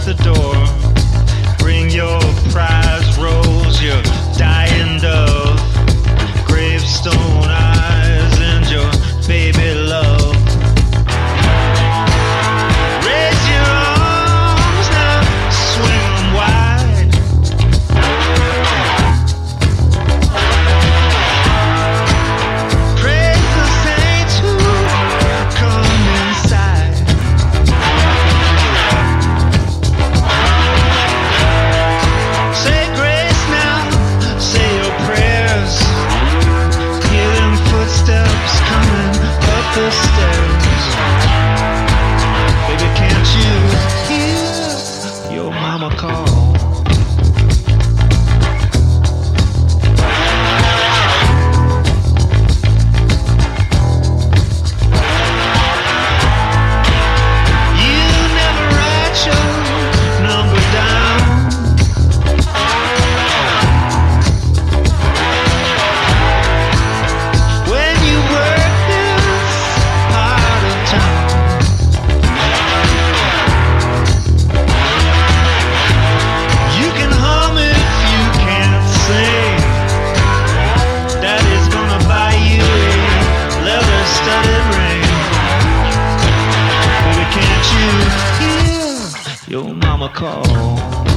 at the door. Bring your prize rose, your dying dove, gravestone eyes and your baby love. Raise your arms now, swing 'em wide. Praise the saints who come inside. Say grace now, say your prayers. Hear them footsteps coming up the stairs. Baby, can't you hear your mama call? You never write your number down. When you work this part of town, you can hum if you can't sing. Daddy's gonna buy you a leather-studded ring. Baby, can't you hear your mama call?